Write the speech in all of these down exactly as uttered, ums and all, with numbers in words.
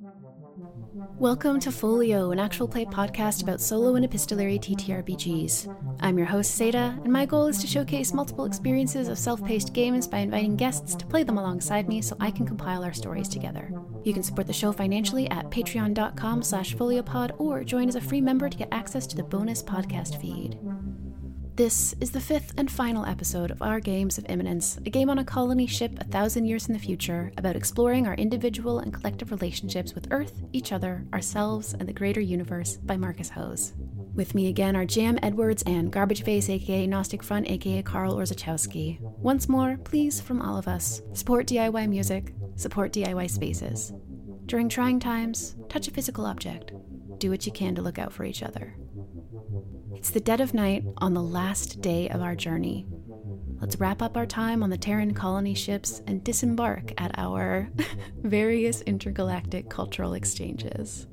Welcome to Folio, an actual play podcast about solo and epistolary T T R P Gs. I'm your host, Seda, and my goal is to showcase multiple experiences of self-paced games by inviting guests to play them alongside me so I can compile our stories together. You can support the show financially at patreon.com slash foliopod or join as a free member to get access to the bonus podcast feed. This is the fifth and final episode of our Games of Imminence, a game on a colony ship a thousand years in the future about exploring our individual and collective relationships with Earth, each other, ourselves, and the greater universe by Marcus Hose. With me again are Jam Edwards and Garbage Face aka Gnostic Front aka Carl Orzechowski. Once more, please from all of us, support D I Y music, support D I Y spaces. During trying times, touch a physical object. Do what you can to look out for each other. It's the dead of night on the last day of our journey. Let's wrap up our time on the Terran colony ships and disembark at our various intergalactic cultural exchanges.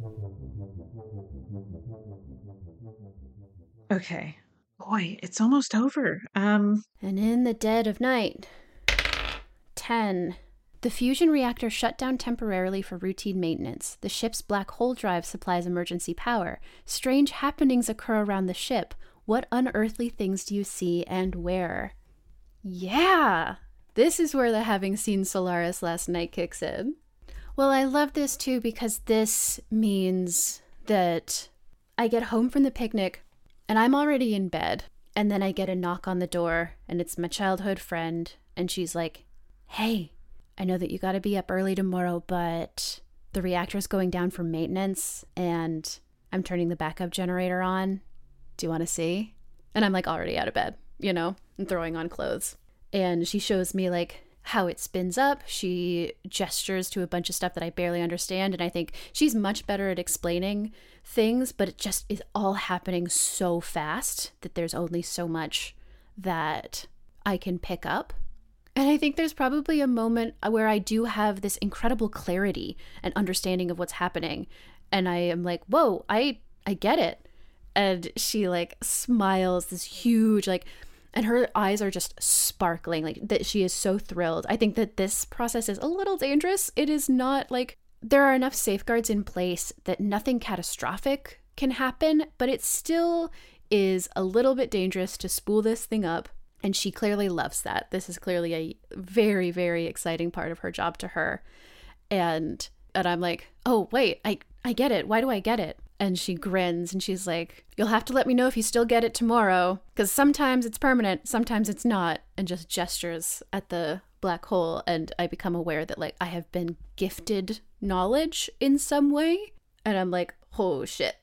Okay. Boy, it's almost over. Um. And in the dead of night. ten. The fusion reactor shut down temporarily for routine maintenance. The ship's black hole drive supplies emergency power. Strange happenings occur around the ship. What unearthly things do you see and where? Yeah! This is where the having seen Solaris last night kicks in. Well, I love this too because this means that I get home from the picnic and I'm already in bed. And then I get a knock on the door and it's my childhood friend. And she's like, hey, I know that you got to be up early tomorrow, but the reactor's going down for maintenance and I'm turning the backup generator on. Do you want to see? And I'm like already out of bed, you know, and throwing on clothes. And she shows me like how it spins up. She gestures to a bunch of stuff that I barely understand. And I think she's much better at explaining things, but it just is all happening so fast that there's only so much that I can pick up. And I think there's probably a moment where I do have this incredible clarity and understanding of what's happening. And I am like, whoa, I, I get it. And she like smiles this huge, like, and her eyes are just sparkling, like that she is so thrilled. I think that this process is a little dangerous. It is not like there are enough safeguards in place that nothing catastrophic can happen, but it still is a little bit dangerous to spool this thing up. And she clearly loves that. This is clearly a very, very exciting part of her job to her. And and I'm like, oh, wait, I, I get it. Why do I get it? And she grins and she's like, you'll have to let me know if you still get it tomorrow. Because sometimes it's permanent, sometimes it's not. And just gestures at the black hole. And I become aware that like I have been gifted knowledge in some way. And I'm like, oh, shit.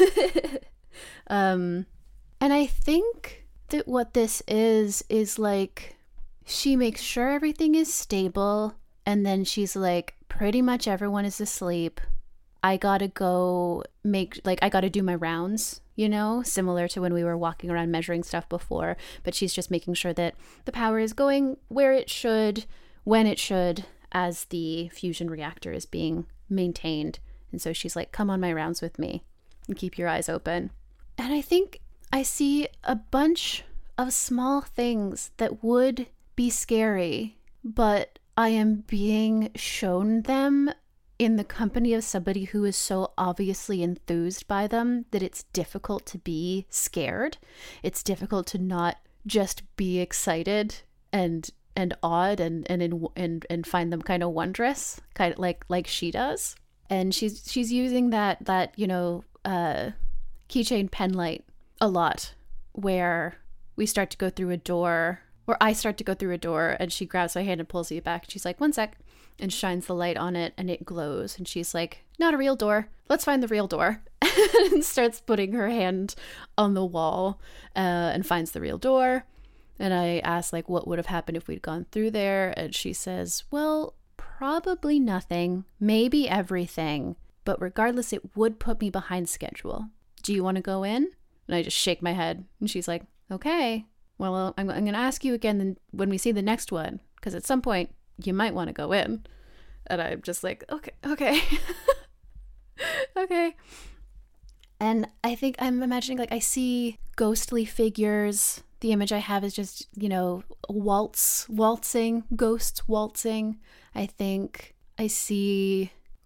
um, and I think that what this is is like she makes sure everything is stable and then she's like pretty much everyone is asleep. I gotta go make like I gotta do my rounds, you know, similar to when we were walking around measuring stuff before, but she's just making sure that the power is going where it should, when it should, as the fusion reactor is being maintained. And so she's like, come on my rounds with me and keep your eyes open. And I think I see a bunch of small things that would be scary, but I am being shown them in the company of somebody who is so obviously enthused by them that it's difficult to be scared. It's difficult to not just be excited and and awed and and and and find them kind of wondrous, kind of like like she does. And she's she's using that that you know uh, keychain pen light a lot, where we start to go through a door, or I start to go through a door, and she grabs my hand and pulls me back. She's like, one sec, and shines the light on it, and it glows. And she's like, not a real door. Let's find the real door. And starts putting her hand on the wall uh, and finds the real door. And I ask, like, what would have happened if we'd gone through there? And she says, well, probably nothing, maybe everything. But regardless, it would put me behind schedule. Do you want to go in? And I just shake my head. And she's like, okay, well, I'm, I'm going to ask you again when we see the next one. Because at some point, you might want to go in. And I'm just like, okay, okay. okay. And I think I'm imagining, like, I see ghostly figures. The image I have is just, you know, waltz, waltzing, ghosts waltzing. I think I see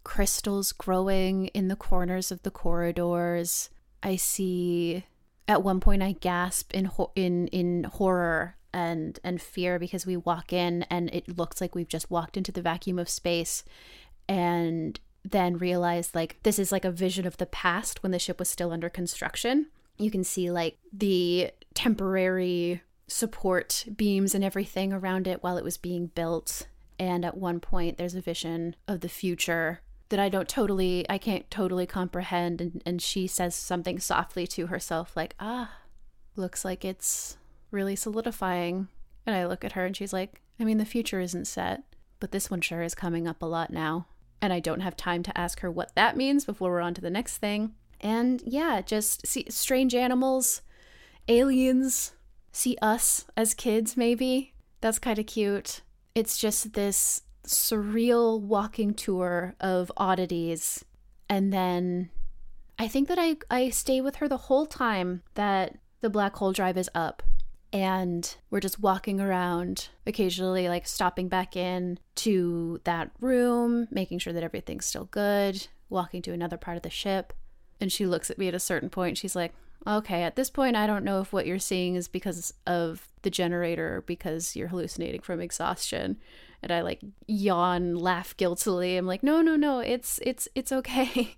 crystals growing in the corners of the corridors. I see, at one point I gasp in ho- in in horror and and fear because we walk in and it looks like we've just walked into the vacuum of space, and then realize like this is like a vision of the past when the ship was still under construction. You can see like the temporary support beams and everything around it while it was being built. And at one point there's a vision of the future that I don't totally, I can't totally comprehend. And, and she says something softly to herself like, ah, looks like it's really solidifying. And I look at her and she's like, I mean, the future isn't set, but this one sure is coming up a lot now. And I don't have time to ask her what that means before we're on to the next thing. And yeah, just see strange animals, aliens, see us as kids maybe. That's kind of cute. It's just this surreal walking tour of oddities. And then I think that I, I stay with her the whole time that the black hole drive is up. And we're just walking around, occasionally like stopping back in to that room, making sure that everything's still good, walking to another part of the ship. And she looks at me at a certain point. She's like, okay, at this point, I don't know if what you're seeing is because of the generator or because you're hallucinating from exhaustion. And I like yawn, laugh guiltily. I'm like, no, no, no, it's, it's, it's okay.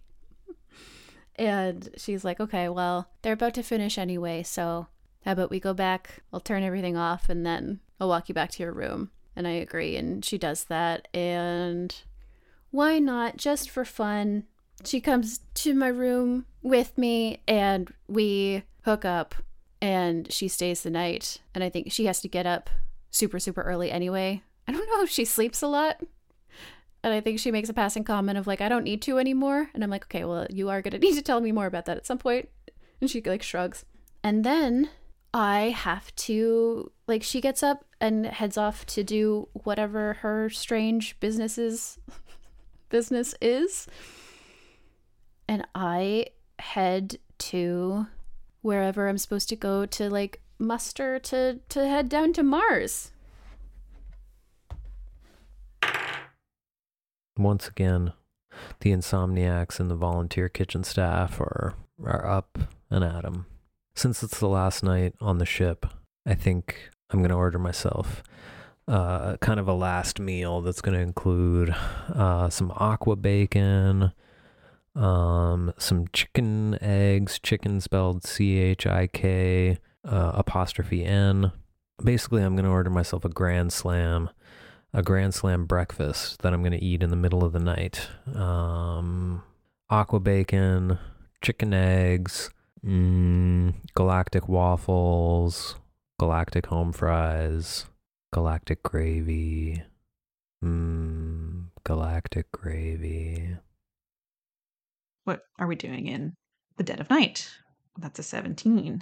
And she's like, okay, well, they're about to finish anyway, so how about we go back, I'll turn everything off, and then I'll walk you back to your room. And I agree, and she does that. And why not? Just for fun. She comes to my room with me, and we hook up, and she stays the night. And I think she has to get up super, super early anyway. I don't know if she sleeps a lot. And I think she makes a passing comment of like, I don't need to anymore. And I'm like, okay, well, you are going to need to tell me more about that at some point. And she like shrugs. And then I have to, like, she gets up and heads off to do whatever her strange business's business is. And I head to wherever I'm supposed to go to, like, muster to, to head down to Mars. Once again, the insomniacs and the volunteer kitchen staff are, are up and at 'em. Since it's the last night on the ship, I think I'm going to order myself uh, kind of a last meal that's going to include uh, some aqua bacon, um, some chicken eggs, chicken spelled C H I K uh, apostrophe N. Basically, I'm going to order myself a Grand Slam, a Grand Slam breakfast that I'm going to eat in the middle of the night. Um, aqua bacon, chicken eggs, Mm, galactic waffles, galactic home fries, galactic gravy, mm, galactic gravy. What are we doing in the dead of night? That's a seventeen.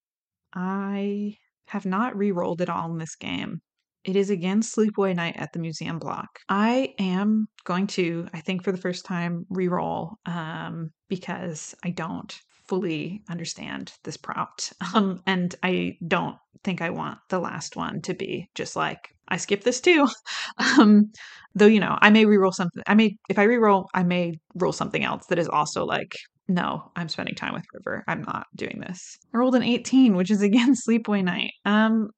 I have not re-rolled at all in this game. It is again Sleepaway Night at the Museum Block. I am going to, I think for the first time, re-roll um, because I don't fully understand this prompt. Um, and I don't think I want the last one to be just like, I skipped this too. um, though, you know, I may re-roll something. I may, if I re-roll, I may roll something else that is also like, no, I'm spending time with River. I'm not doing this. I rolled an eighteen, which is again Sleepaway Night. Um,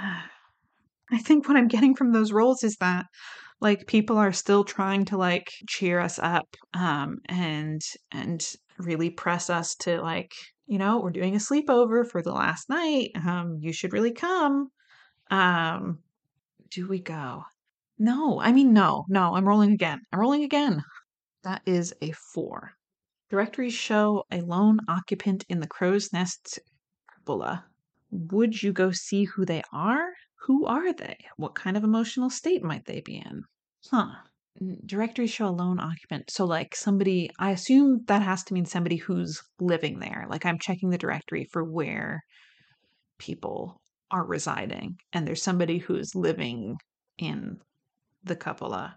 I think what I'm getting from those rolls is that like people are still trying to like cheer us up um and and really press us to like, you know, we're doing a sleepover for the last night. Um you should really come. Um do we go? No, I mean no. No, I'm rolling again. I'm rolling again. That is a four. Directories show a lone occupant in the crow's nest cupola. Would you go see who they are? Who are they? What kind of emotional state might they be in? Huh. Directories show a lone occupant. So, like, somebody, I assume that has to mean somebody who's living there. Like, I'm checking the directory for where people are residing, and there's somebody who's living in the cupola,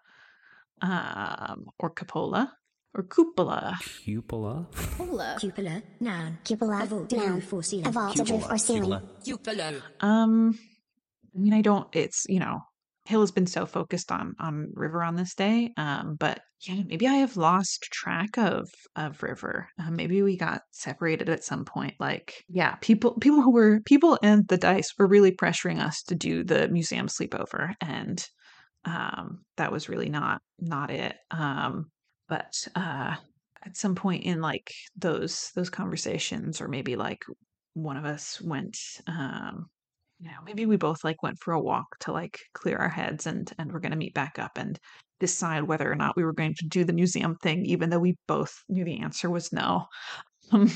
um, or cupola, or cupola. Cupola? Cupola. Cupola, noun. Cupola, A vault, a noun. roof or ceiling. A vault, a roof, or ceiling. Cupola. Um, I mean, I don't, it's, you know, Hill has been so focused on on River on this day, um, but yeah, maybe I have lost track of of River. Uh, maybe we got separated at some point. Like, yeah, people people who were people and the dice were really pressuring us to do the museum sleepover, and um, that was really not not it. Um, but uh, at some point in like those those conversations, or maybe like one of us went. Um, you know, maybe we both like went for a walk to like clear our heads, and and we're going to meet back up and decide whether or not we were going to do the museum thing, even though we both knew the answer was no. Um,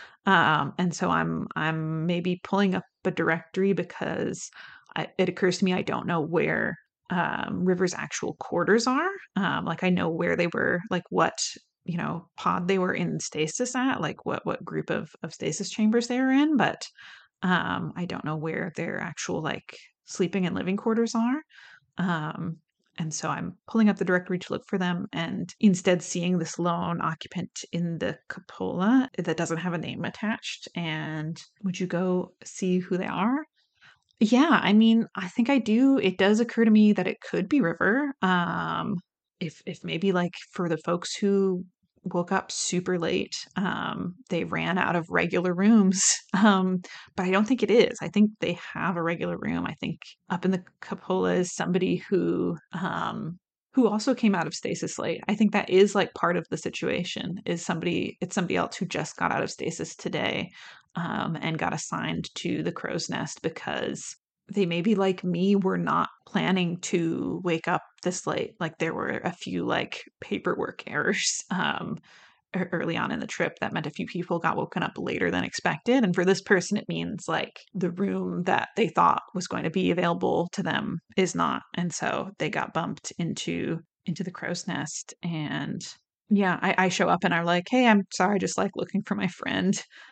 um, and so I'm I'm maybe pulling up a directory because I, it occurs to me I don't know where um, River's actual quarters are. Um, like I know where they were, like what you know pod they were in stasis at, like what what group of of stasis chambers they were in, but um, I don't know where their actual like sleeping and living quarters are. Um, and so I'm pulling up the directory to look for them, and instead seeing this lone occupant in the cupola that doesn't have a name attached. And would you go see who they are? Yeah, I mean, I think I do. It does occur to me that it could be River. Um, if if maybe like for the folks who woke up super late, um, they ran out of regular rooms. Um, but I don't think it is. I think they have a regular room. I think up in the cupola is somebody who um who also came out of stasis late. I think that is like part of the situation, is somebody it's somebody else who just got out of stasis today, um, and got assigned to the crow's nest because they maybe like me were not planning to wake up this late. Like there were a few like paperwork errors um, e- early on in the trip that meant a few people got woken up later than expected. And for this person, it means like the room that they thought was going to be available to them is not, and so they got bumped into into the crow's nest. And yeah, I, I show up and I'm like, hey, I'm sorry, just like looking for my friend.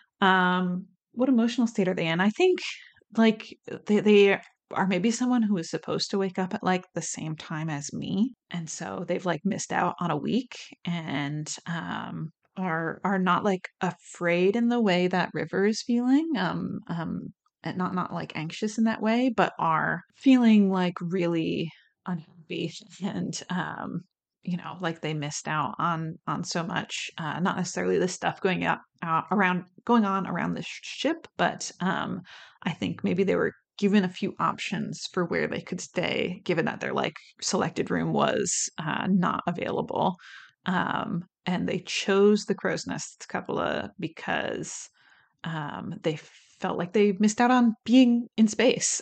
Um, what emotional state are they in? I think like they they are maybe someone who is supposed to wake up at like the same time as me, and so they've like missed out on a week, and um are are not like afraid in the way that River is feeling, um um and not not like anxious in that way, but are feeling like really unhappy and um you know like they missed out on on so much, uh not necessarily the stuff going up uh, around going on around the sh- ship, but um I think maybe they were given a few options for where they could stay, given that their like selected room was uh, not available. Um, and they chose the Crow's Nest Cupola because um, they felt like they missed out on being in space,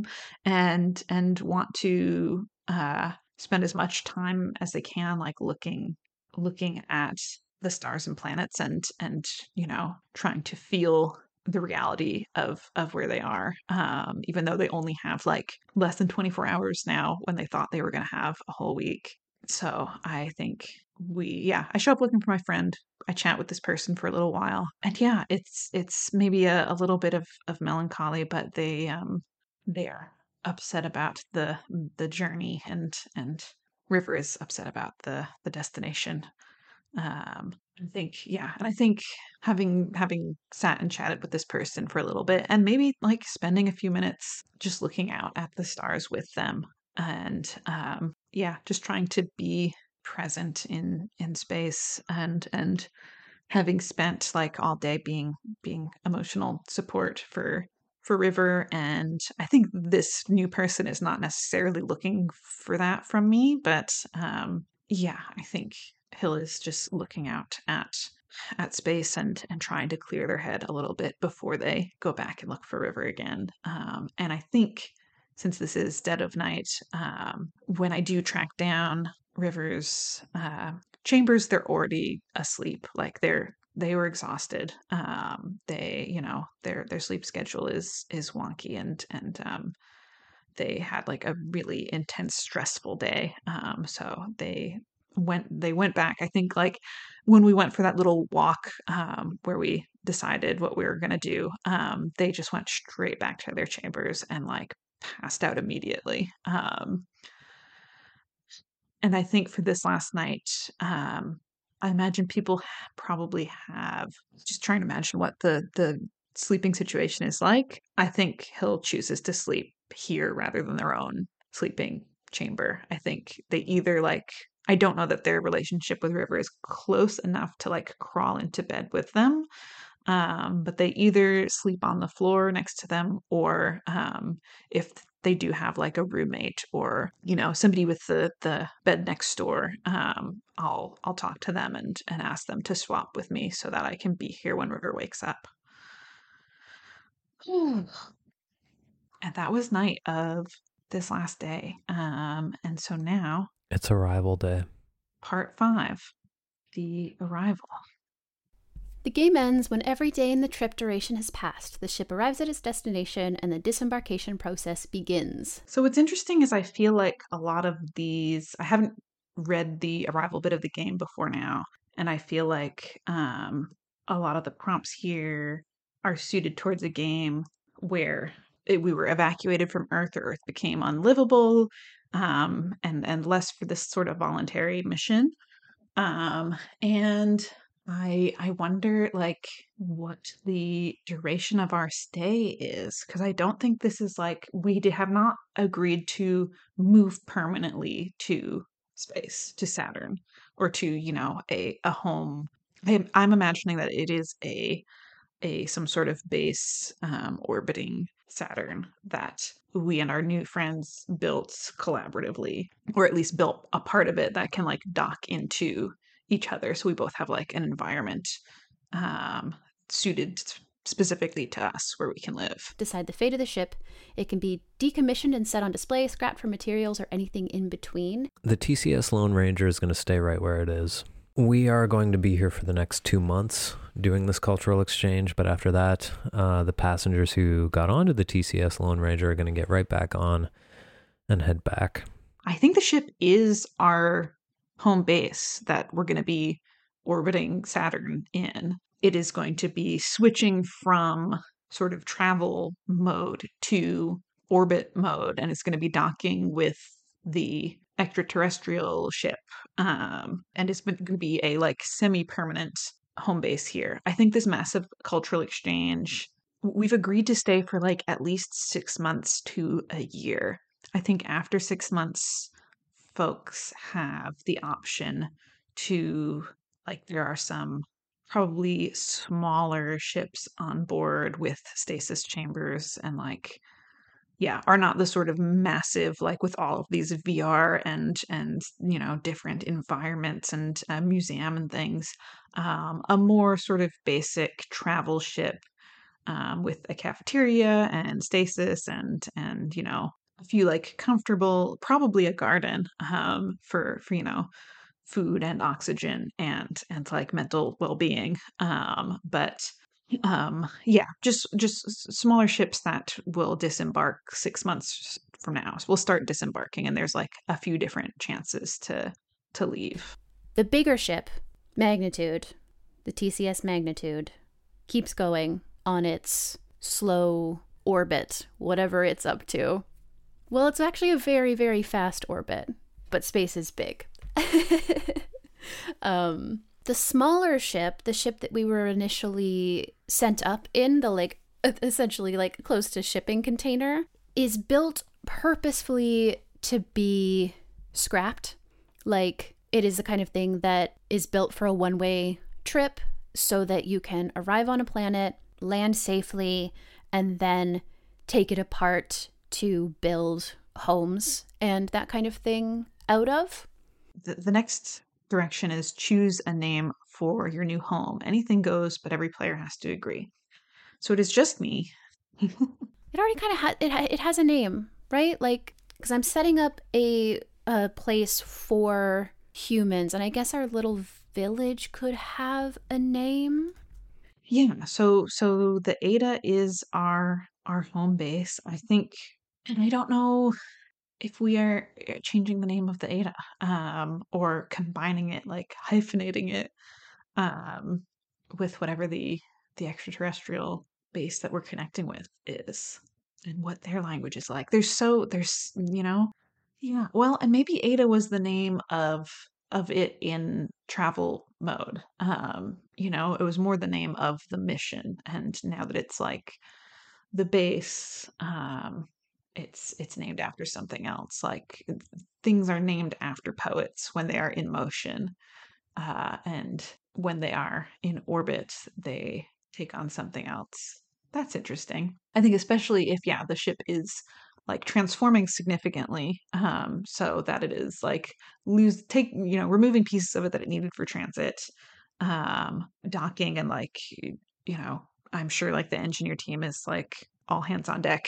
and and want to uh, spend as much time as they can, like looking looking at the stars and planets, and and you know trying to feel the reality of of where they are, um, even though they only have like less than twenty-four hours now when they thought they were going to have a whole week. So I think we yeah I show up looking for my friend. I chat with this person for a little while, and yeah, it's it's maybe a, a little bit of of melancholy, but they um they are upset about the the journey, and and River is upset about the the destination. um I think yeah and I think having having sat and chatted with this person for a little bit, and maybe like spending a few minutes just looking out at the stars with them, and um yeah just trying to be present in in space, and and having spent like all day being being emotional support for for River. And I think this new person is not necessarily looking for that from me, but um yeah I think Hill is just looking out at at space, and and trying to clear their head a little bit before they go back and look for River again. Um, and I think since this is dead of night, um, when I do track down River's uh, chambers, they're already asleep. Like they're they were exhausted. Um, they you know their their sleep schedule is is wonky, and and um, they had like a really intense stressful day, um so they went they went back. I think like when we went for that little walk, um where we decided what we were going to do, um they just went straight back to their chambers and like passed out immediately. um and I think for this last night, um I imagine people probably have, just trying to imagine what the the sleeping situation is like. I think Hill chooses to sleep here rather than their own sleeping chamber. I think they either like, I don't know that their relationship with River is close enough to like crawl into bed with them. Um, but they either sleep on the floor next to them, or um, if they do have like a roommate or, you know, somebody with the, the bed next door, um, I'll I'll talk to them and, and ask them to swap with me so that I can be here when River wakes up. And that was night of this last day. Um, and so now It's arrival day. part five, the arrival. The game ends when every day in the trip duration has passed. The ship arrives at its destination and the disembarkation process begins. So what's interesting is I feel like a lot of these, I haven't read the arrival bit of the game before now, and I feel like um, a lot of the prompts here are suited towards a game where it, we were evacuated from Earth, or Earth became unlivable, um, and and less for this sort of voluntary mission. Um, and I I wonder like what the duration of our stay is, because I don't think this is like, we did have not agreed to move permanently to space, to Saturn, or to, you know, a a home. I'm, I'm imagining that it is a a some sort of base um, orbiting Saturn that we and our new friends built collaboratively, or at least built a part of it that can like dock into each other. So we both have like an environment um, suited specifically to us where we can live. Decide the fate of the ship. It can be decommissioned and set on display, scrapped for materials, or anything in between. The T C S Lone Ranger is going to stay right where it is. We are going to be here for the next two months doing this cultural exchange, but after that, uh, the passengers who got onto the T C S Lone Ranger are going to get right back on and head back. I think the ship is our home base that we're going to be orbiting Saturn in. It is going to be switching from sort of travel mode to orbit mode, and it's going to be docking with the extraterrestrial ship, um, and it's going to be a like semi-permanent home base here. I think this massive cultural exchange, we've agreed to stay for like at least six months to a year. I think after six months, folks have the option to, like, there are some probably smaller ships on board with stasis chambers and like, yeah, are not the sort of massive, like with all of these V R and, and, you know, different environments and a museum and things, um, a more sort of basic travel ship um, with a cafeteria and stasis and, and, you know, a few like comfortable, probably a garden um, for, for, you know, food and oxygen and, and like mental well-being. Um, but um yeah, just just smaller ships that will disembark six months from now. So we'll start disembarking and there's like a few different chances to to leave. The bigger ship, Magnitude, the T C S Magnitude, keeps going on its slow orbit, whatever it's up to. Well, it's actually a very, very fast orbit, but space is big. um The smaller ship, the ship that we were initially sent up in, the like essentially like close to shipping container, is built purposefully to be scrapped. Like it is the kind of thing that is built for a one-way trip so that you can arrive on a planet, land safely, and then take it apart to build homes and that kind of thing out of. The, the next direction is choose a name for your new home. Anything goes, but every player has to agree. So it is just me. It already kind of ha- it ha- it has a name, right? Like, because I'm setting up a a place for humans, and I guess our little village could have a name. Yeah. So so the Ada is our our home base, I think, and I don't know if we are changing the name of the Ada um, or combining it, like hyphenating it um, with whatever the the extraterrestrial base that we're connecting with is and what their language is like. There's so there's you know yeah, well, and maybe Ada was the name of of it in travel mode. Um, you know, it was more the name of the mission, and now that it's like the base, um, it's it's named after something else. Like things are named after poets when they are in motion, uh, and when they are in orbit, they take on something else. That's interesting. I think especially if yeah, the ship is like transforming significantly, um, so that it is like lose take you know removing pieces of it that it needed for transit, um, docking, and like you know I'm sure like the engineer team is like all hands on deck,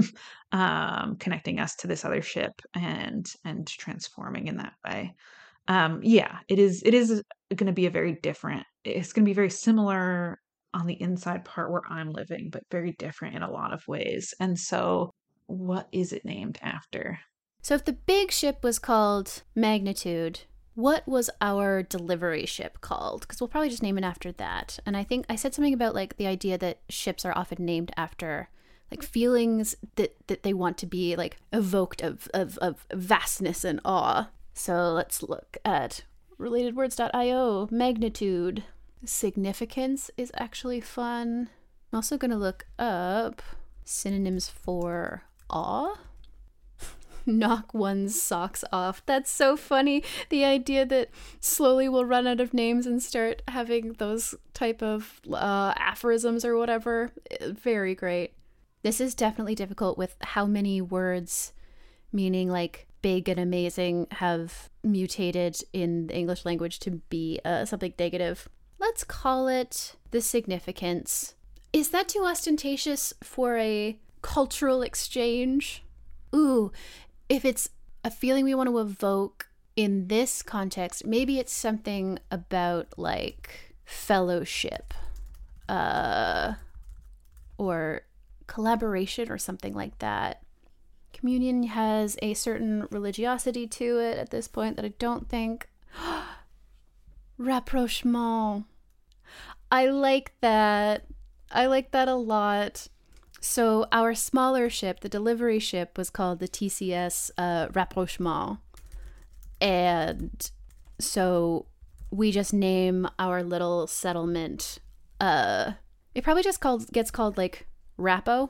um, connecting us to this other ship and and transforming in that way. Um, yeah, it is it is going to be a very different. It's going to be very similar on the inside part where I'm living, but very different in a lot of ways. And so, what is it named after? So if the big ship was called Magnitude, what was our delivery ship called? Because we'll probably just name it after that. And I think I said something about like the idea that ships are often named after like feelings that, that they want to be like evoked of, of, of vastness and awe. So let's look at related words dot io. Magnitude. Significance is actually fun. I'm also going to look up synonyms for awe. Knock one's socks off. That's so funny. The idea that slowly we'll run out of names and start having those type of uh, aphorisms or whatever. Very great. This is definitely difficult with how many words meaning like big and amazing have mutated in the English language to be uh, something negative. Let's call it the significance. Is that too ostentatious for a cultural exchange? Ooh, if it's a feeling we want to evoke in this context, maybe it's something about like fellowship, uh, or collaboration or something like that. Communion has a certain religiosity to it at this point that I don't think. Rapprochement. I like that. I like that a lot. So our smaller ship, the delivery ship, was called the T C S uh, Rapprochement. And so we just name our little settlement. Uh, it probably just called gets called like Rappo.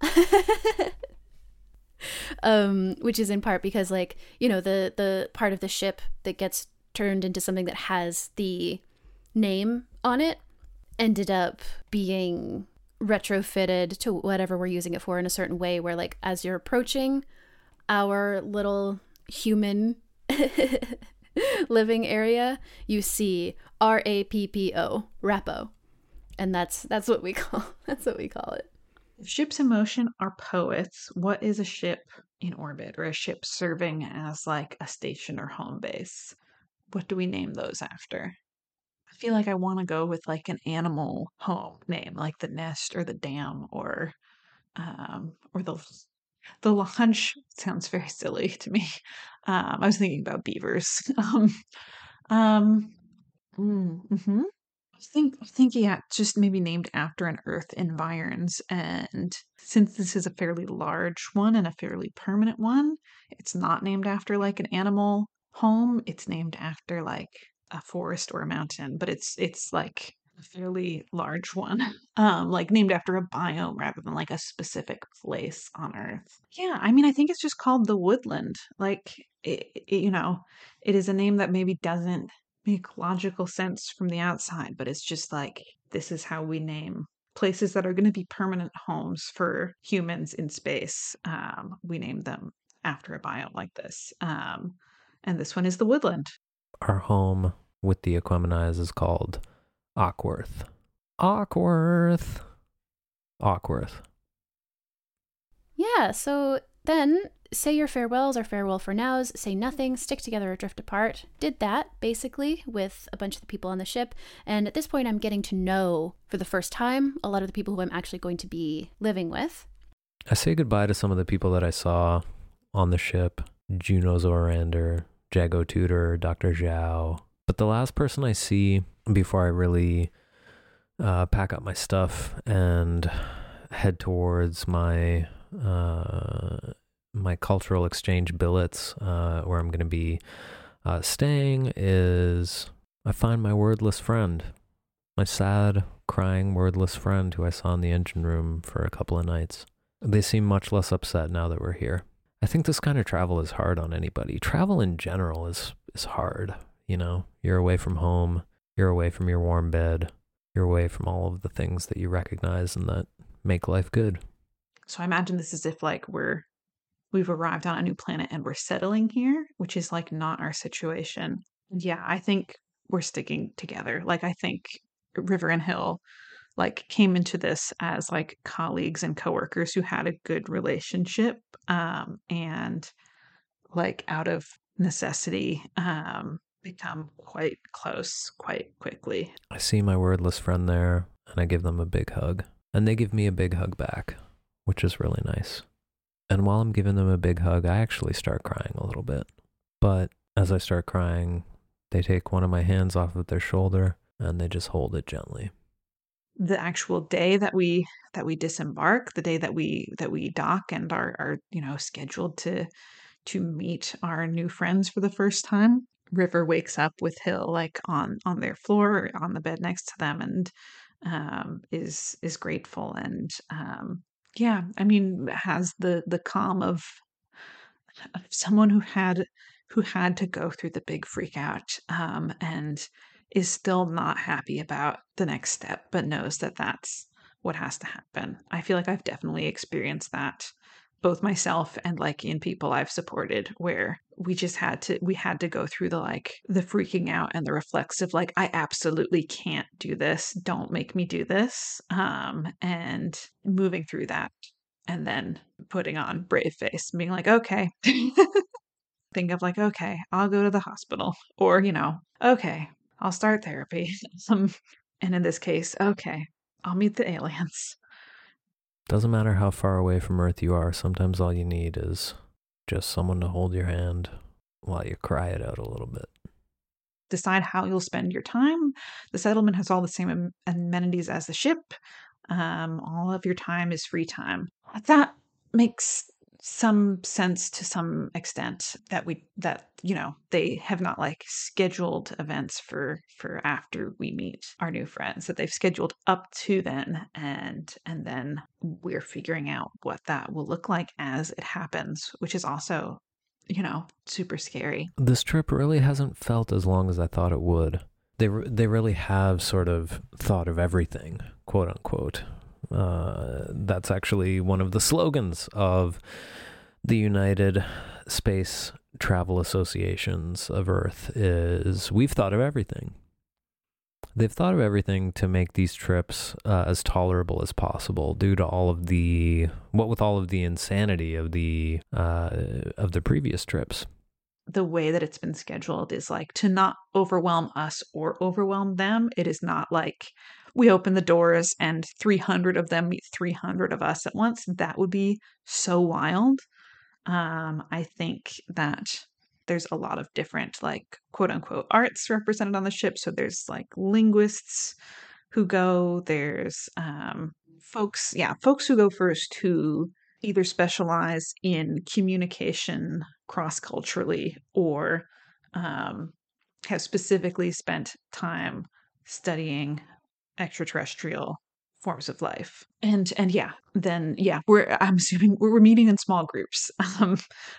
um, which is in part because like, you know, the, the part of the ship that gets turned into something that has the name on it ended up being retrofitted to whatever we're using it for in a certain way where like as you're approaching our little human living area, you see R A P P O, Rappo. And that's that's what we call that's what we call it. If ships in motion are poets, what is a ship in orbit or a ship serving as like a station or home base? What do we name those after? I feel like I want to go with like an animal home name, like the nest or the dam or um, or the the lodge. Sounds very silly to me. Um, I was thinking about beavers. um, um, mm-hmm. I think I think yeah, just maybe named after an Earth environs. And since this is a fairly large one and a fairly permanent one, it's not named after like an animal home. It's named after like a forest or a mountain, but it's it's like a fairly large one, um, like named after a biome rather than like a specific place on Earth. Yeah, I mean, I think it's just called the Woodland. Like, it, it, you know, it is a name that maybe doesn't make logical sense from the outside, but it's just like this is how we name places that are going to be permanent homes for humans in space. Um, we name them after a biome like this, um, and this one is the Woodland. Our home with the Equimenize is called Awkworth. Awkworth. Awkworth. Yeah, so then say your farewells or farewell for nows, say nothing, stick together or drift apart. Did that, basically, with a bunch of the people on the ship. And at this point, I'm getting to know, for the first time, a lot of the people who I'm actually going to be living with. I say goodbye to some of the people that I saw on the ship. Juno Zorander, Jago Tudor, Doctor Zhao. But the last person I see before I really uh, pack up my stuff and head towards my uh, my cultural exchange billets, uh, where I'm going to be uh, staying, is I find my wordless friend, my sad, crying, wordless friend who I saw in the engine room for a couple of nights. They seem much less upset now that we're here. I think this kind of travel is hard on anybody. Travel in general is is hard, you know? You're away from home, you're away from your warm bed, you're away from all of the things that you recognize and that make life good. So I imagine this is if like we're we've arrived on a new planet and we're settling here, which is like not our situation. Yeah, I think we're sticking together. Like I think River and Hill like came into this as like colleagues and coworkers who had a good relationship, um, and like out of necessity, um, become quite close quite quickly. I see my wordless friend there, and I give them a big hug. And they give me a big hug back, which is really nice. And while I'm giving them a big hug, I actually start crying a little bit. But as I start crying, they take one of my hands off of their shoulder, and they just hold it gently. The actual day that we that we disembark, the day that we that we dock and are are you know scheduled to to meet our new friends for the first time, River wakes up with Hill like on on their floor or on the bed next to them, and um, is is grateful and um, yeah, I mean has the the calm of, of someone who had who had to go through the big freak out, um, and is still not happy about the next step, but knows that that's what has to happen. I feel like I've definitely experienced that, both myself and like in people I've supported, where we just had to, we had to go through the like the freaking out and the reflexive, like, I absolutely can't do this. Don't make me do this. Um, and moving through that and then putting on brave face and being like, okay. Think of like, okay, I'll go to the hospital, or, you know, okay, I'll start therapy. Some, and in this case, okay, I'll meet the aliens. Doesn't matter how far away from Earth you are, sometimes all you need is just someone to hold your hand while you cry it out a little bit. Decide how you'll spend your time. The settlement has all the same am- amenities as the ship. Um, all of your time is free time. That makes some sense to some extent, that we that you know they have not like scheduled events for for after we meet our new friends, that they've scheduled up to then, and and then we're figuring out what that will look like as it happens, which is also, you know, super scary. This trip really hasn't felt as long as I thought it would. They re- they really have sort of thought of everything, quote unquote. Uh, that's actually one of the slogans of the United Space Travel Associations of Earth is, we've thought of everything. They've thought of everything to make these trips uh, as tolerable as possible, due to all of the, what with all of the insanity of the uh, of the previous trips. The way that it's been scheduled is like to not overwhelm us or overwhelm them. It is not like we open the doors and three hundred of them meet three hundred of us at once. That would be so wild. Um, I think that there's a lot of different, like, quote unquote, arts represented on the ship. So there's like linguists who go, there's um, folks, yeah, folks who go first who either specialize in communication cross-culturally or um, have specifically spent time studying extraterrestrial forms of life. And and yeah, then yeah, we're I'm assuming we're, we're meeting in small groups. Um,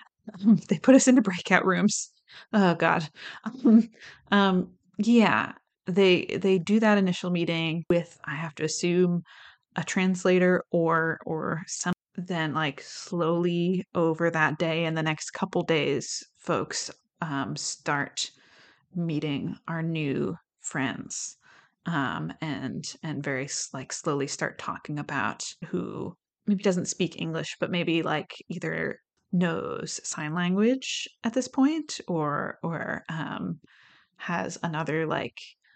they put us into breakout rooms. Oh God. Um, um, yeah, they they do that initial meeting with, I have to assume, a translator or or some. Then like slowly over that day and the next couple days, folks um, start meeting our new friends, um, and and very like slowly start talking about who maybe doesn't speak English, but maybe like either knows sign language at this point, or or um, has another like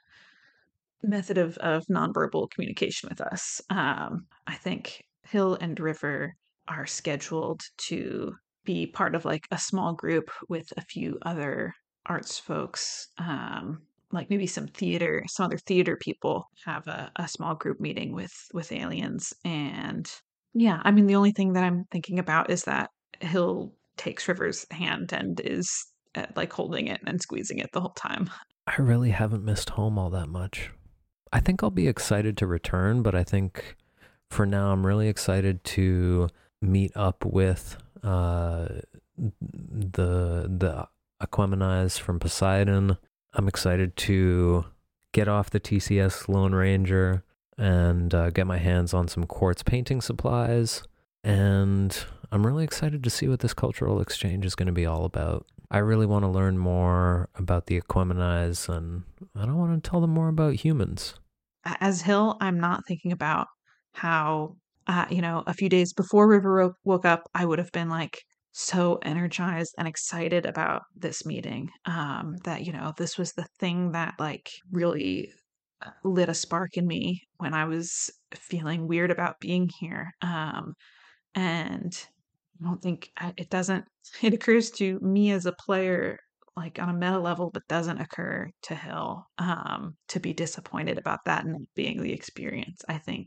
method of of nonverbal communication with us. Um, I think Hill and River are scheduled to be part of like a small group with a few other arts folks, um, like maybe some theater, some other theater people have a, a small group meeting with with aliens. And yeah, I mean, the only thing that I'm thinking about is that Hill takes River's hand and is uh, like holding it and squeezing it the whole time. I really haven't missed home all that much. I think I'll be excited to return, but I think for now I'm really excited to meet up with uh, the the Aqueminize from Poseidon. I'm excited to get off the T C S Lone Ranger and uh, get my hands on some quartz painting supplies. And I'm really excited to see what this cultural exchange is going to be all about. I really want to learn more about the Aqueminize, and I don't want to tell them more about humans. As Hill, I'm not thinking about how, uh, you know, a few days before River woke up, I would have been like so energized and excited about this meeting. Um, that, you know, this was the thing that like really lit a spark in me when I was feeling weird about being here. Um, and I don't think it doesn't, it occurs to me as a player, like on a meta level, but doesn't occur to Hill, um, to be disappointed about that not being the experience. I think,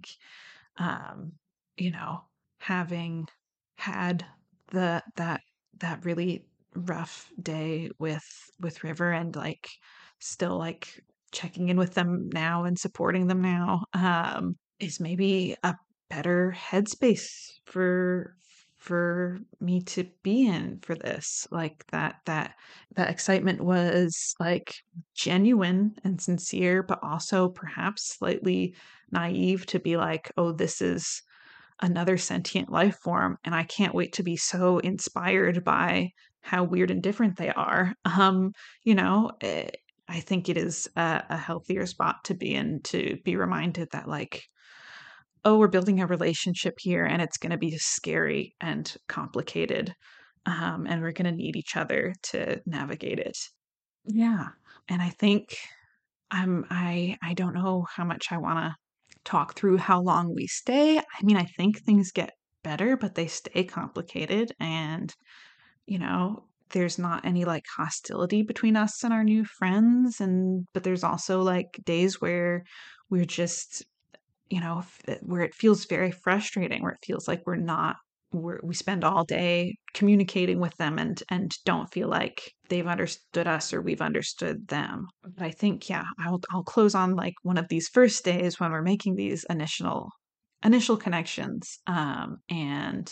um, you know, having had the, that, that really rough day with, with River and like still like checking in with them now and supporting them now, um, is maybe a better headspace for for me to be in for this. Like that that that excitement was like genuine and sincere, but also perhaps slightly naive to be like, oh, this is another sentient life form, and I can't wait to be so inspired by how weird and different they are. Um, you know, eh, I think it is a, a healthier spot to be in, to be reminded that like, oh, we're building a relationship here and it's going to be scary and complicated. Um, and we're going to need each other to navigate it. Yeah. And I think I'm, I, I don't know how much I want to talk through how long we stay. I mean, I think things get better, but they stay complicated. And, you know, there's not any like hostility between us and our new friends. And, but there's also like days where we're just, you know, where it feels very frustrating, where it feels like we're not, we're, we spend all day communicating with them and, and don't feel like they've understood us or we've understood them. But I think, yeah, I'll, I'll close on like one of these first days when we're making these initial, initial connections. Um, and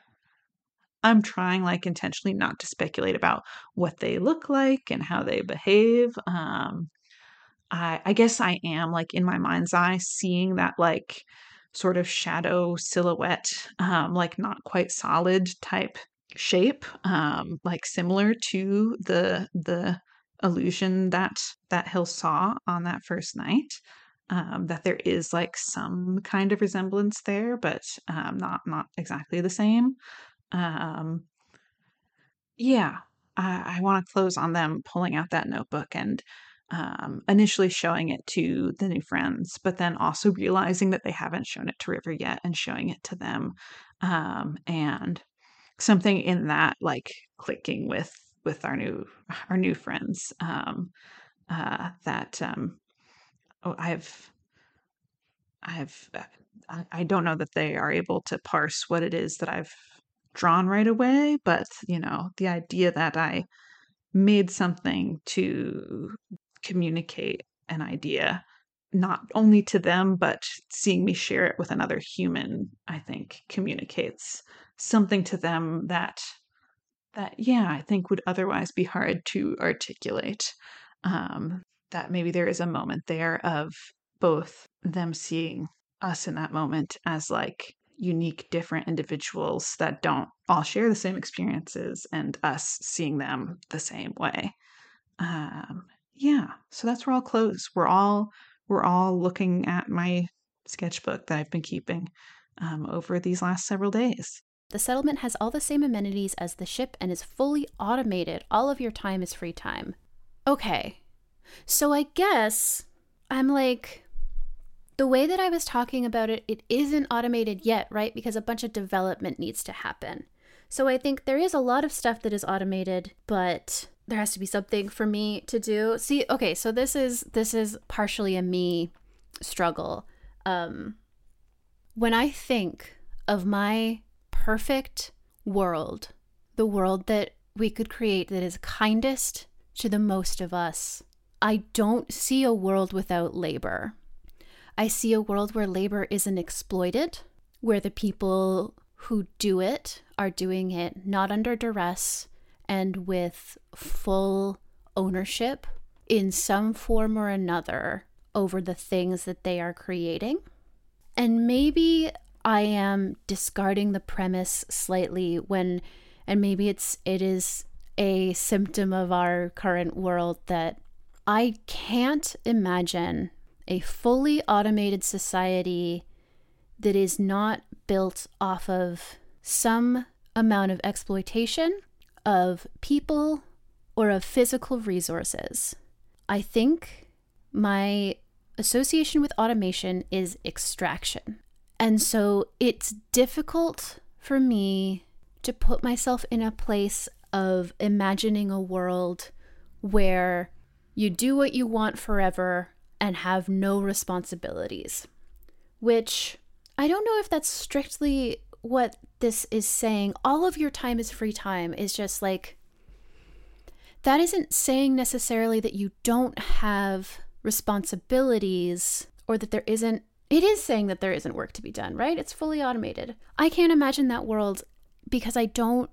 I'm trying like intentionally not to speculate about what they look like and how they behave. Um, I, I guess I am like in my mind's eye seeing that like sort of shadow silhouette, um, like not quite solid type shape, um, like similar to the the illusion that that Hill saw on that first night. Um, that there is like some kind of resemblance there, but um, not not exactly the same. Um, yeah, I, I want to close on them pulling out that notebook and um, initially showing it to the new friends, but then also realizing that they haven't shown it to River yet and showing it to them. Um, and something in that like clicking with with our new our new friends, um, uh, that um, oh, I've I've I, I don't know that they are able to parse what it is that I've drawn right away, but you know, the idea that I made something to communicate an idea not only to them, but seeing me share it with another human, I think communicates something to them that that yeah, I think would otherwise be hard to articulate. Um, that maybe there is a moment there of both them seeing us in that moment as like unique, different individuals that don't all share the same experiences, and us seeing them the same way. Um, yeah, so that's where I'll close. We're all we're all looking at my sketchbook that I've been keeping um, over these last several days. The settlement has all the same amenities as the ship and is fully automated. All of your time is free time. Okay, so I guess I'm like, the way that I was talking about it, it isn't automated yet, right? Because a bunch of development needs to happen. So I think there is a lot of stuff that is automated, but there has to be something for me to do. See, okay, so this is this is partially a me struggle. Um, when I think of my perfect world, the world that we could create that is kindest to the most of us, I don't see a world without labor. I see a world where labor isn't exploited, where the people who do it are doing it not under duress and with full ownership in some form or another over the things that they are creating. And maybe I am discarding the premise slightly when, and maybe it's it is a symptom of our current world that I can't imagine a fully automated society that is not built off of some amount of exploitation of people or of physical resources. I think my association with automation is extraction. And so it's difficult for me to put myself in a place of imagining a world where you do what you want forever and have no responsibilities, which I don't know if that's strictly what this is saying. All of your time is free time is just like, that isn't saying necessarily that you don't have responsibilities or that there isn't, it is saying that there isn't work to be done, right? It's fully automated. I can't imagine that world because I don't,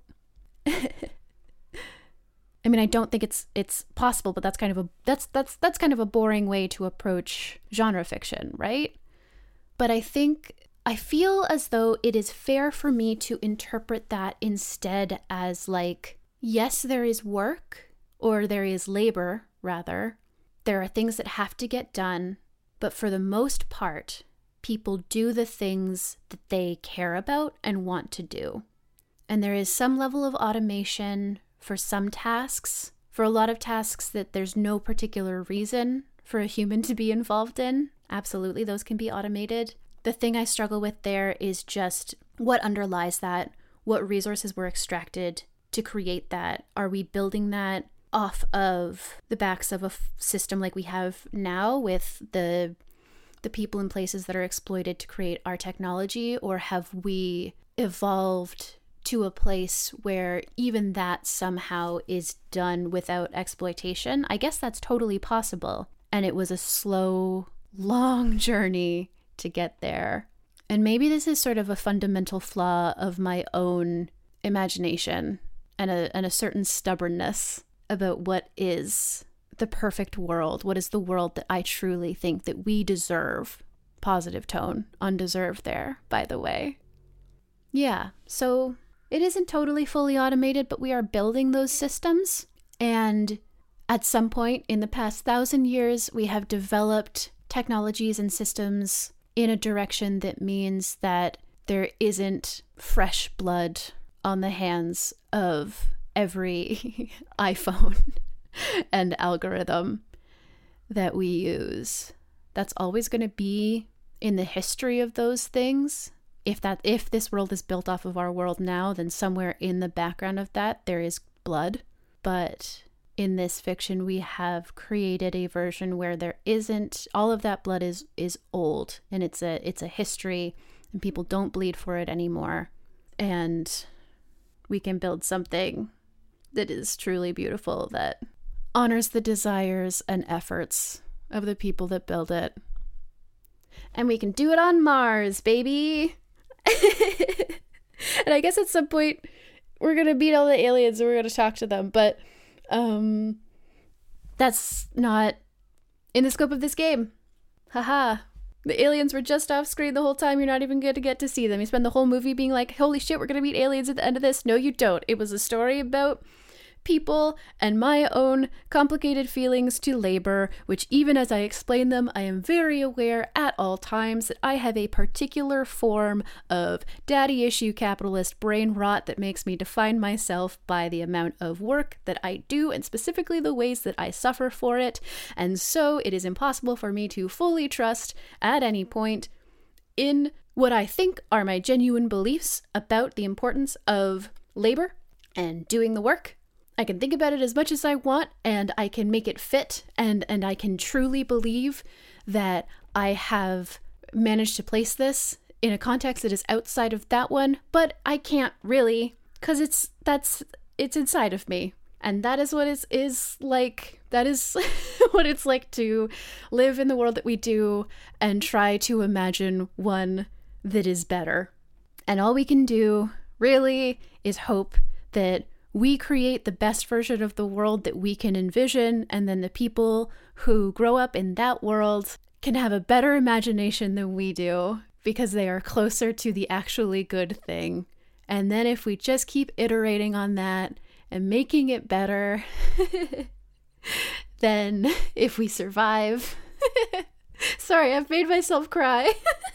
I mean, I don't think it's it's possible, but that's kind of a that's that's that's kind of a boring way to approach genre fiction, right? But I think I feel as though it is fair for me to interpret that instead as like, yes, there is work, or there is labor, rather. There are things that have to get done, but for the most part, people do the things that they care about and want to do. And there is some level of automation for some tasks, for a lot of tasks that there's no particular reason for a human to be involved in. Absolutely, those can be automated. The thing I struggle with there is just what underlies that, what resources were extracted to create that. Are we building that off of the backs of a f- system like we have now with the the people and places that are exploited to create our technology, or have we evolved to a place where even that somehow is done without exploitation? I guess that's totally possible. And it was a slow, long journey to get there. And maybe this is sort of a fundamental flaw of my own imagination and a, and a certain stubbornness about what is the perfect world. What is the world that I truly think that we deserve? Positive tone, undeserved there, by the way. Yeah, so it isn't totally fully automated, but we are building those systems. And at some point in the past thousand years, we have developed technologies and systems in a direction that means that there isn't fresh blood on the hands of every iPhone and algorithm that we use. That's always going to be in the history of those things. If that, if this world is built off of our world now, then somewhere in the background of that, there is blood. But in this fiction, we have created a version where there isn't, all of that blood is, is old, and it's a, it's a history, and people don't bleed for it anymore. And we can build something that is truly beautiful, that honors the desires and efforts of the people that build it. And we can do it on Mars, baby! And I guess at some point we're going to meet all the aliens and we're going to talk to them, but um, that's not in the scope of this game. Haha. The aliens were just off screen the whole time. You're not even going to get to see them. You spend the whole movie being like, holy shit, we're going to meet aliens at the end of this. No, you don't. It was a story about people and my own complicated feelings to labor, which even as I explain them, I am very aware at all times that I have a particular form of daddy issue capitalist brain rot that makes me define myself by the amount of work that I do and specifically the ways that I suffer for it. And so it is impossible for me to fully trust at any point in what I think are my genuine beliefs about the importance of labor and doing the work. I can think about it as much as I want, and I can make it fit, and, and I can truly believe that I have managed to place this in a context that is outside of that one, but I can't really, because it's, that's, it's inside of me. And that is what is, is like, that is what it's like to live in the world that we do and try to imagine one that is better. And all we can do, really, is hope that we create the best version of the world that we can envision, and then the people who grow up in that world can have a better imagination than we do, because they are closer to the actually good thing. And then if we just keep iterating on that and making it better, then if we survive... Sorry, I've made myself cry.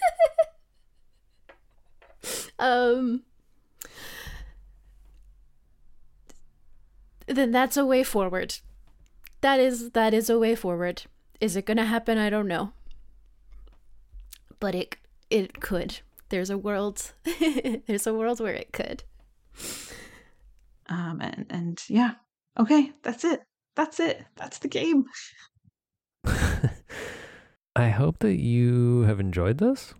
um, then that's a way forward. That is that is a way forward. Is it gonna happen? I don't know. But it it could. There's a world. There's a world where it could. Um and and yeah. Okay, that's it. That's it. That's the game. I hope that you have enjoyed this.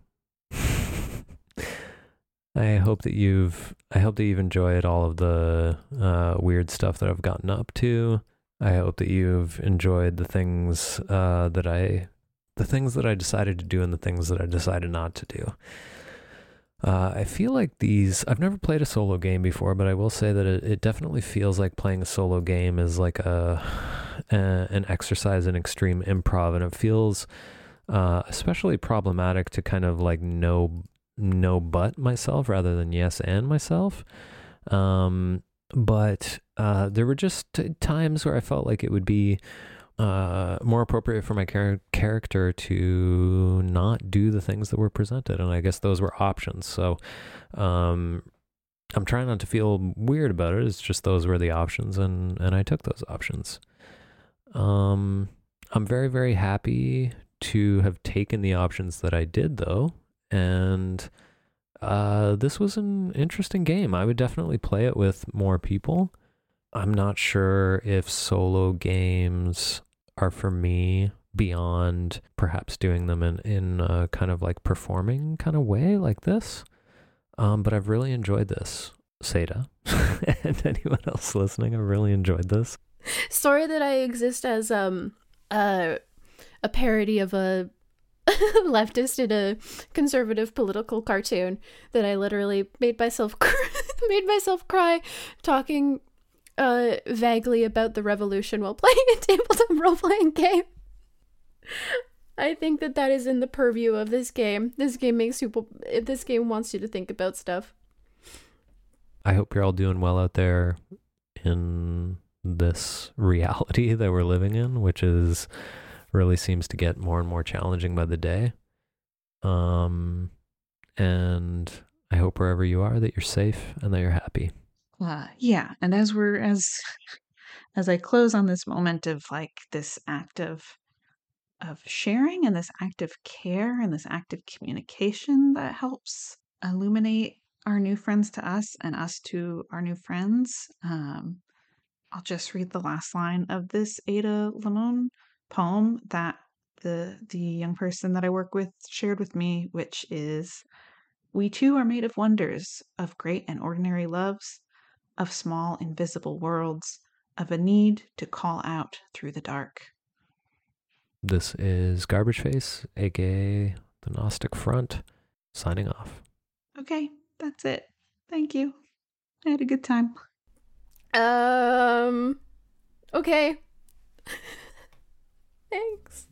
I hope that you've I hope that you've enjoyed all of the uh, weird stuff that I've gotten up to. I hope that you've enjoyed the things uh, that I the things that I decided to do and the things that I decided not to do. Uh, I feel like these, I've never played a solo game before, but I will say that it, it definitely feels like playing a solo game is like a, a an exercise in extreme improv, and it feels uh, especially problematic to kind of like no, no but myself rather than yes and myself. Um, but uh, there were just t- times where I felt like it would be Uh, more appropriate for my char- character to not do the things that were presented, and I guess those were options. So um, I'm trying not to feel weird about it. It's just those were the options, and and I took those options. Um, I'm very very happy to have taken the options that I did, though, and uh, this was an interesting game. I would definitely play it with more people. I'm not sure if solo games are for me beyond perhaps doing them in, in a kind of like performing kind of way like this. Um, but I've really enjoyed this, Seda. And anyone else listening, I've really enjoyed this. Sorry that I exist as um uh, a parody of a leftist in a conservative political cartoon that I literally made myself cry, made myself cry talking Uh, vaguely about the revolution while playing a tabletop role-playing game. I think that that is in the purview of this game. This game makes people, if this game wants you to think about stuff. I hope you're all doing well out there in this reality that we're living in, which is really seems to get more and more challenging by the day. Um, and I hope wherever you are that you're safe and that you're happy. Uh, yeah, and as we're as as I close on this moment of like this act of of sharing and this act of care and this act of communication that helps illuminate our new friends to us and us to our new friends, um, I'll just read the last line of this Ada Limon poem that the the young person that I work with shared with me, which is, "We too are made of wonders, of great and ordinary loves, of small invisible worlds, of a need to call out through the dark." This is Garbage Face, aka the Gnostic Front, signing off. Okay, that's it. Thank you. I had a good time. Um, okay. Thanks.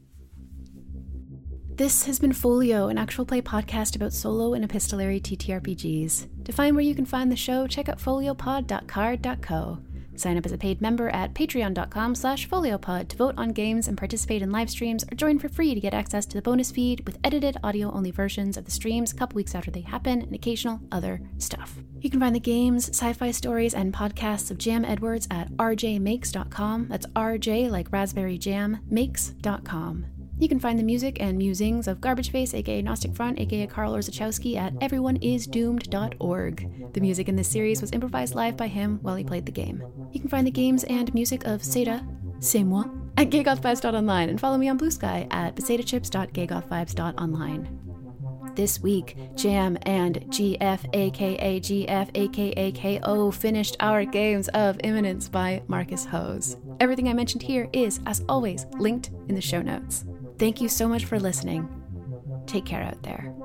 This has been Folio, an actual play podcast about solo and epistolary T T R P Gs. To find where you can find the show, check out foliopod dot card dot co. Sign up as a paid member at patreon.com slash foliopod to vote on games and participate in live streams, or join for free to get access to the bonus feed with edited audio-only versions of the streams a couple weeks after they happen and occasional other stuff. You can find the games, sci-fi stories, and podcasts of Jam Edwards at r j makes dot com. That's R J like raspberry jam, makes dot com. You can find the music and musings of Garbage Face, aka Gnostic Front, aka Karl Orzechowski at everyone is doomed dot org. The music in this series was improvised live by him while he played the game. You can find the games and music of Seda, c'est moi, at gay goth vibes dot online, and follow me on Blue Sky at besetachips dot gay goth vibes dot online. This week, Jam and G F aka G F aka K O finished our Games of Imminence by Marcus Hose. Everything I mentioned here is, as always, linked in the show notes. Thank you so much for listening. Take care out there.